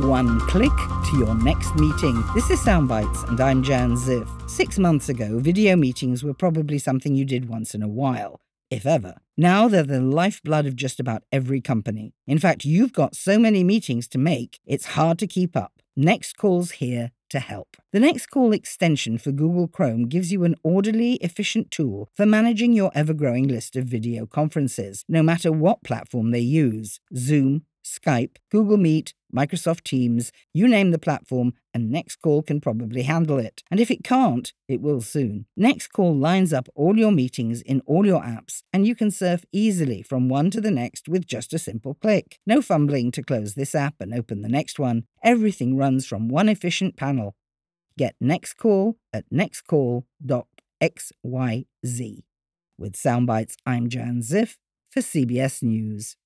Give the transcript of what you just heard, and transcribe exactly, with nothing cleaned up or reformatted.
One click to your next meeting. This is Soundbites, and I'm Jan Ziff. Six months ago, video meetings were probably something you did once in a while, if ever. Now they're the lifeblood of just about every company. In fact, you've got so many meetings to make, it's hard to keep up. Nextcall's here to help. The Nextcall extension for Google Chrome gives you an orderly, efficient tool for managing your ever-growing list of video conferences, no matter what platform they use. Zoom, Skype, Google Meet, Microsoft Teams, you name the platform, and Nextcall can probably handle it. And if it can't, it will soon. Nextcall lines up all your meetings in all your apps, and you can surf easily from one to the next with just a simple click. No fumbling to close this app and open the next one. Everything runs from one efficient panel. Get Nextcall at nextcall dot x y z. With Soundbites, I'm Jan Ziff for C B S News.